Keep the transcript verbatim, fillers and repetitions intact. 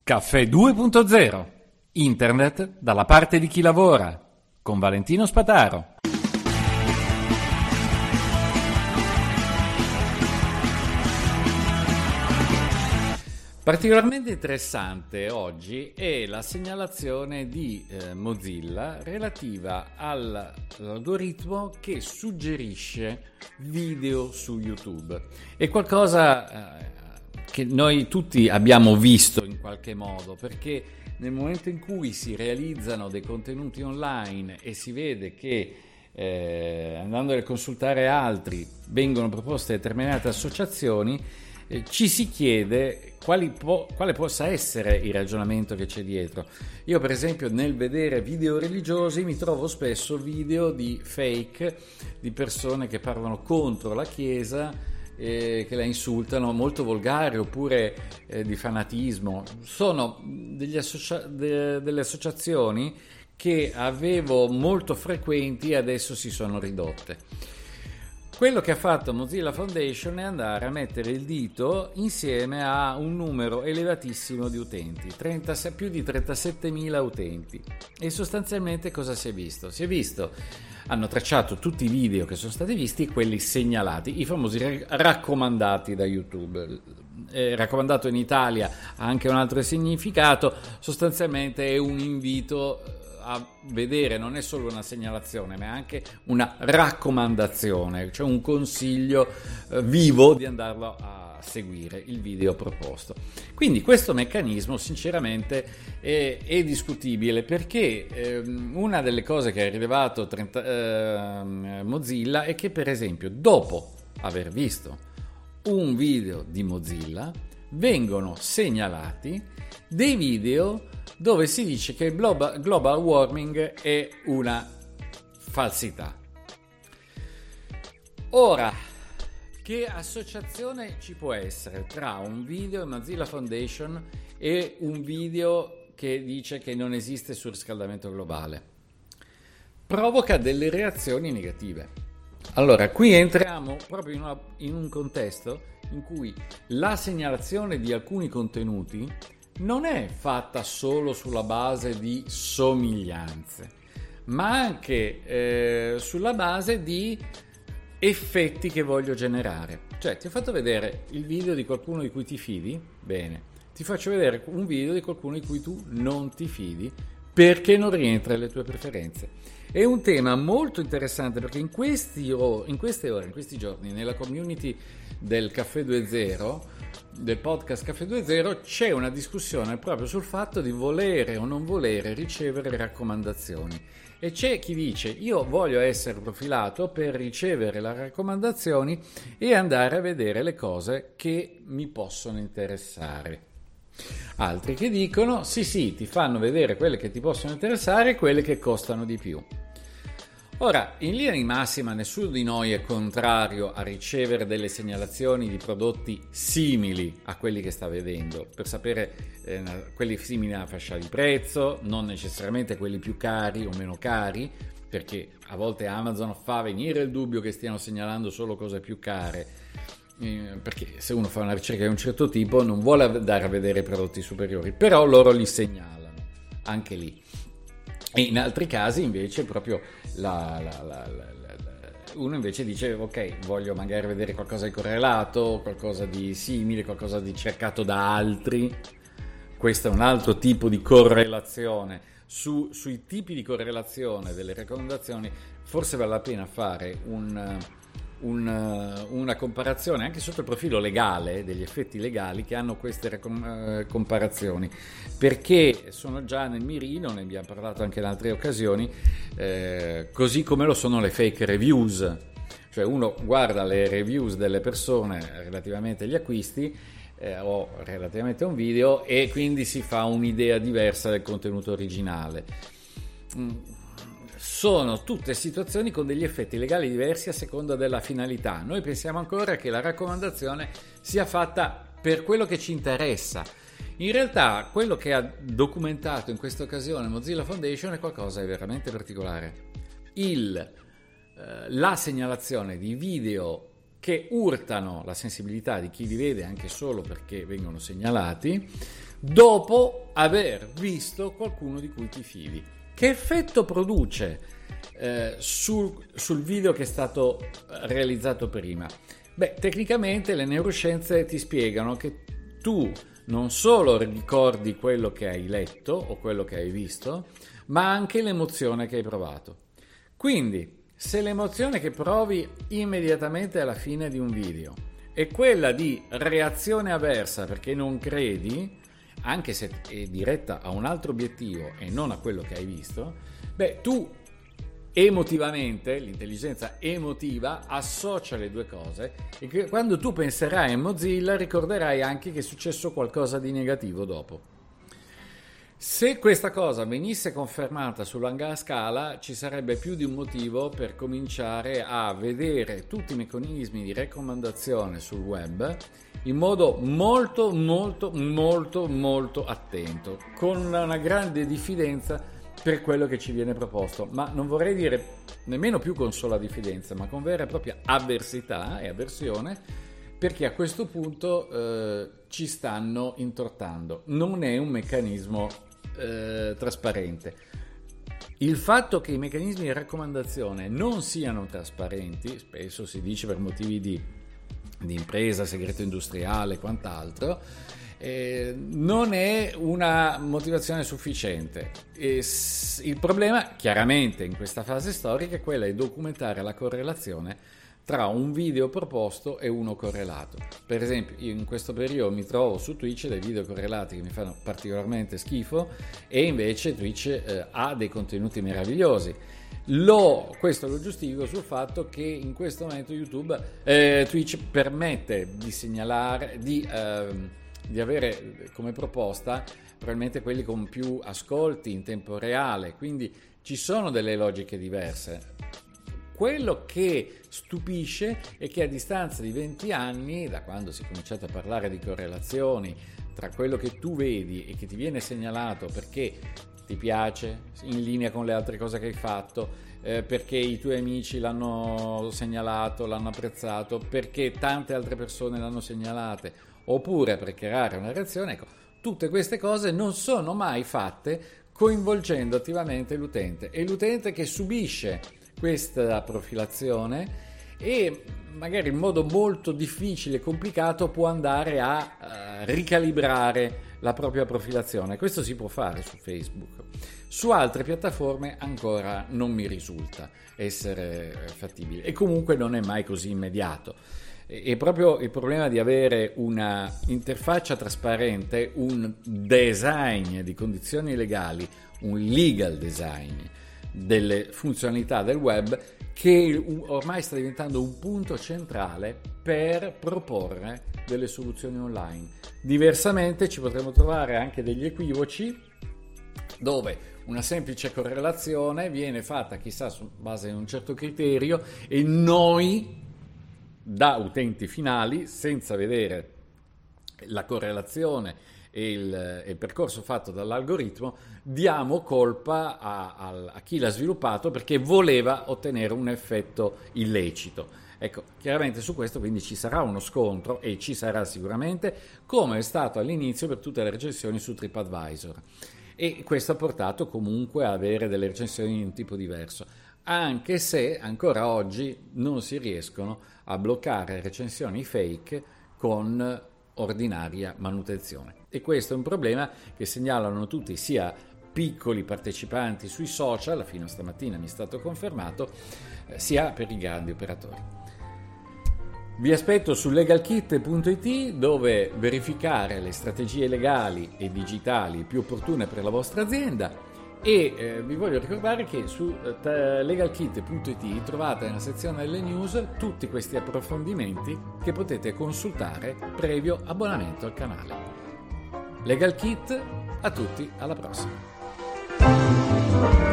Caffè due punto zero. Internet dalla parte di chi lavora. Con Valentino Spataro. Particolarmente interessante oggi è la segnalazione di eh, Mozilla relativa al, all'algoritmo che suggerisce video su YouTube. È qualcosa eh, che noi tutti abbiamo visto in qualche modo, perché nel momento in cui si realizzano dei contenuti online e si vede che eh, andando a consultare altri vengono proposte determinate associazioni, eh, ci si chiede quali po- quale possa essere il ragionamento che c'è dietro. Io per esempio nel vedere video religiosi mi trovo spesso video di fake, di persone che parlano contro la Chiesa, Eh, che la insultano, molto volgare, oppure eh, di fanatismo. Sono degli associa- de- delle associazioni che avevo molto frequenti e adesso si sono ridotte. Quello che ha fatto Mozilla Foundation è andare a mettere il dito insieme a un numero elevatissimo di utenti, trentasei, più di trentasettemila utenti. E sostanzialmente cosa si è visto? Si è visto, hanno tracciato tutti i video che sono stati visti e quelli segnalati, i famosi raccomandati da YouTube. Eh, raccomandato in Italia ha anche un altro significato, sostanzialmente è un invito a vedere, non è solo una segnalazione ma è anche una raccomandazione, cioè un consiglio eh, vivo di andarlo a seguire il video proposto. Quindi questo meccanismo sinceramente è, è discutibile, perché eh, una delle cose che ha rilevato trenta, eh, Mozilla è che per esempio dopo aver visto un video di Mozilla vengono segnalati dei video dove si dice che il global warming è una falsità. Ora, che associazione ci può essere tra un video di Mozilla Foundation e un video che dice che non esiste surriscaldamento globale? Provoca delle reazioni negative. Allora, qui entriamo proprio in, una, in un contesto in cui la segnalazione di alcuni contenuti non è fatta solo sulla base di somiglianze, ma anche eh, sulla base di effetti che voglio generare. Cioè, ti ho fatto vedere il video di qualcuno di cui ti fidi? Bene, ti faccio vedere un video di qualcuno di cui tu non ti fidi perché non rientra nelle tue preferenze. È un tema molto interessante, perché in, questi, in queste ore, in questi giorni, nella community del Caffè due punto zero, del podcast Caffè due punto zero, c'è una discussione proprio sul fatto di volere o non volere ricevere raccomandazioni. E c'è chi dice: io voglio essere profilato per ricevere le raccomandazioni e andare a vedere le cose che mi possono interessare. Altri che dicono: sì sì, ti fanno vedere quelle che ti possono interessare e quelle che costano di più. Ora, in linea di massima nessuno di noi è contrario a ricevere delle segnalazioni di prodotti simili a quelli che sta vedendo, per sapere eh, quelli simili alla fascia di prezzo, non necessariamente quelli più cari o meno cari, perché a volte Amazon fa venire il dubbio che stiano segnalando solo cose più care, eh, perché se uno fa una ricerca di un certo tipo non vuole andare a vedere i prodotti superiori, però loro li segnalano, anche lì. E in altri casi invece proprio la, la, la, la, la, uno invece dice: ok, voglio magari vedere qualcosa di correlato, qualcosa di simile, qualcosa di cercato da altri. Questo è un altro tipo di correlazione. Su, sui tipi di correlazione delle raccomandazioni forse vale la pena fare un, un, una comparazione anche sotto il profilo legale, degli effetti legali che hanno queste raccom- comparazioni, perché sono già nel mirino, ne abbiamo parlato anche in altre occasioni, eh, così come lo sono le fake reviews. Cioè uno guarda le reviews delle persone relativamente agli acquisti eh, o relativamente a un video e quindi si fa un'idea diversa del contenuto originale. Mm. Sono tutte situazioni con degli effetti legali diversi a seconda della finalità. Noi pensiamo ancora che la raccomandazione sia fatta per quello che ci interessa. In realtà quello che ha documentato in questa occasione Mozilla Foundation è qualcosa di veramente particolare. Il, eh, la segnalazione di video che urtano la sensibilità di chi li vede anche solo perché vengono segnalati, dopo aver visto qualcuno di cui ti fidi. Che effetto produce eh, sul, sul video che è stato realizzato prima? Beh, tecnicamente le neuroscienze ti spiegano che tu non solo ricordi quello che hai letto o quello che hai visto, ma anche l'emozione che hai provato. Quindi, se l'emozione che provi immediatamente alla fine di un video è quella di reazione avversa perché non credi, anche se è diretta a un altro obiettivo e non a quello che hai visto, beh, tu emotivamente, l'intelligenza emotiva associa le due cose e che quando tu penserai a Mozilla ricorderai anche che è successo qualcosa di negativo dopo. Se questa cosa venisse confermata su larga scala, ci sarebbe più di un motivo per cominciare a vedere tutti i meccanismi di raccomandazione sul web in modo molto molto molto molto attento, con una grande diffidenza per quello che ci viene proposto, ma non vorrei dire nemmeno più con sola diffidenza, ma con vera e propria avversità e avversione, perché a questo punto eh, ci stanno intortando. Non è un meccanismo eh, trasparente. Il fatto che i meccanismi di raccomandazione non siano trasparenti, spesso si dice per motivi di, di impresa, segreto industriale e quant'altro, Eh, non è una motivazione sufficiente. E s- il problema chiaramente in questa fase storica è quella di documentare la correlazione tra un video proposto e uno correlato. Per esempio, io in questo periodo mi trovo su Twitch dei video correlati che mi fanno particolarmente schifo e invece Twitch eh, ha dei contenuti meravigliosi. Lo, questo lo giustifico sul fatto che in questo momento YouTube, eh, Twitch permette di segnalare, di ehm, di avere come proposta probabilmente quelli con più ascolti in tempo reale, quindi ci sono delle logiche diverse. Quello che stupisce è che a distanza di venti anni, da quando si è cominciato a parlare di correlazioni tra quello che tu vedi e che ti viene segnalato perché ti piace, in linea con le altre cose che hai fatto, eh, perché i tuoi amici l'hanno segnalato, l'hanno apprezzato, perché tante altre persone l'hanno segnalate, oppure per creare una reazione, ecco, tutte queste cose non sono mai fatte coinvolgendo attivamente l'utente. È l'utente che subisce questa profilazione e magari in modo molto difficile e complicato può andare a uh, ricalibrare la propria profilazione. Questo si può fare su Facebook. Su altre piattaforme ancora non mi risulta essere fattibile e comunque non è mai così immediato. È proprio il problema di avere una interfaccia trasparente, un design di condizioni legali, un legal design delle funzionalità del web che ormai sta diventando un punto centrale per proporre delle soluzioni online. Diversamente ci potremo trovare anche degli equivoci dove una semplice correlazione viene fatta chissà su base di un certo criterio e noi da utenti finali, senza vedere la correlazione e il, e il percorso fatto dall'algoritmo, diamo colpa a, a, a chi l'ha sviluppato perché voleva ottenere un effetto illecito. Ecco, chiaramente su questo quindi ci sarà uno scontro e ci sarà sicuramente, come è stato all'inizio per tutte le recensioni su TripAdvisor. E questo ha portato comunque a avere delle recensioni di un tipo diverso, anche se ancora oggi non si riescono a bloccare recensioni fake con ordinaria manutenzione. E questo è un problema che segnalano tutti, sia piccoli partecipanti sui social, fino a stamattina mi è stato confermato, sia per i grandi operatori. Vi aspetto su legalkit punto it dove verificare le strategie legali e digitali più opportune per la vostra azienda. E eh, vi voglio ricordare che su eh, legalkit punto it trovate nella sezione delle news tutti questi approfondimenti che potete consultare previo abbonamento al canale. Legalkit, a tutti, alla prossima!